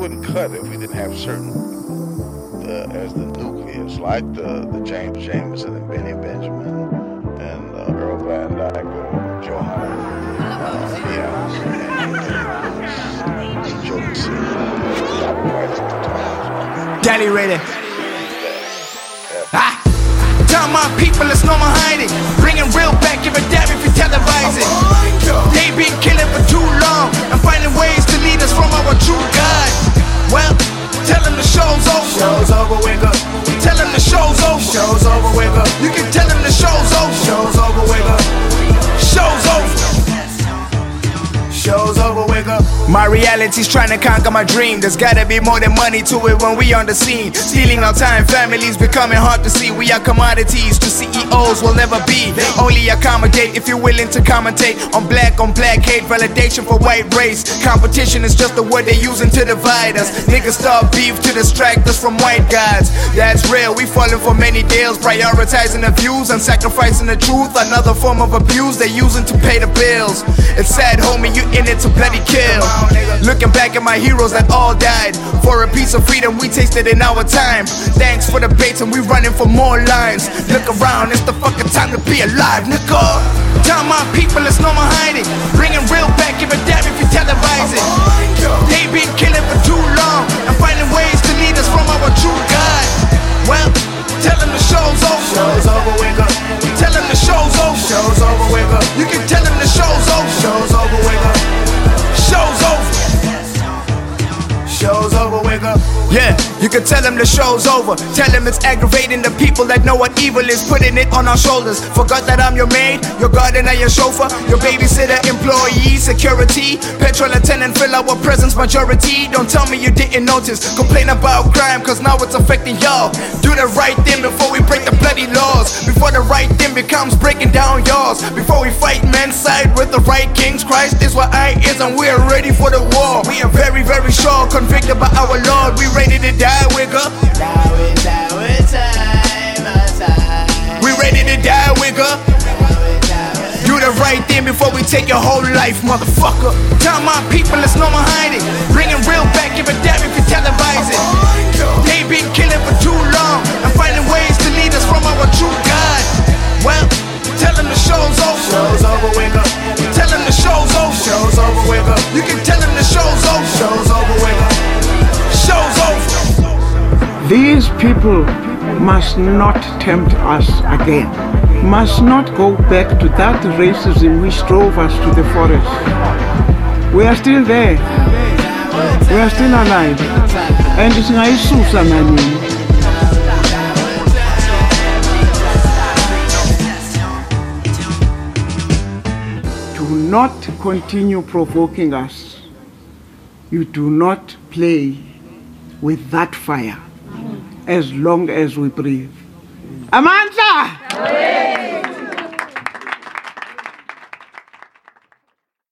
wouldn't cut if we didn't have certain as the nucleus, like the James Jamerson and Benny Benjamin and Earl Van Dyke or Joe Howard. Deli ready. Tell my people it's no more hiding. Bringing real back, give a damn if you televise it. They been killing for too long and finding ways to lead us from our true God. Well, tell them the show's over. Show's over, wake up. Tell them the show's over. Show's over, wake up. You can tell them the show's over. Show's over, wake up. Show's over. Show's over, wake up. My reality's trying to conquer my dream. There's gotta be more than money to it when we on the scene. Stealing our time, families becoming hard to see. We are commodities to CEOs will never be. Only accommodate if you're willing to commentate on black hate. Validation for white race. Competition is just the word they're using to divide us. Niggas start beef to distract us from white guys. That's real, we falling for many deals. Prioritizing the views and sacrificing the truth. Another form of abuse they're using to pay the bills. It's sad, homie, you in it to bloody kill. Looking back at my heroes that all died for a piece of freedom we tasted in our time. Thanks for the baits and we running for more lines. Look around, it's the fucking time to be alive, nigga. Tell my people it's no more hiding. Bringing real back, give a damn if you televise it. They been killing for too long and finding ways to lead us from our true God. Well, tell them the show's over. Show's over, wake up. Tell them the show's over. Show's over, wake up. You can tell them the show's over. Show's over, wake up. Show's over. Show's over, wake up. Yeah, you can tell them the show's over. Tell them it's aggravating the people that know what evil is, putting it on our shoulders. Forgot that I'm your maid, your gardener, your chauffeur, your babysitter, employee, security, petrol attendant, fill our presence majority. Don't tell me you didn't notice. Complain about crime, cause now it's affecting y'all. Do the right thing before we break the bloody laws. Before the right thing becomes breaking down yours. Before we fight men's side with the right kings. Christ is what I is and we are ready for the war. We are very, very sure, convicted by our Lord. We ready to die, wigger. We ready to die, wigger. Do the right thing before we take your whole life, motherfucker. Tell my people it's no more hiding. Bringing real back, give a damn if you televise it. They been killing for too long and finding ways to lead us from our true God. Well, tell them the show's over. Show's over, wake up. Tell them the show's over. Show's over, wake up. You can tell them the show's over. Show's over, wake up. Show's over. These people must not tempt us again. Must not go back to that racism which drove us to the forest. We are still there. We are still alive. And it's ngayisusa nani. Do not continue provoking us. You do not play with that fire as long as we breathe. Amandla!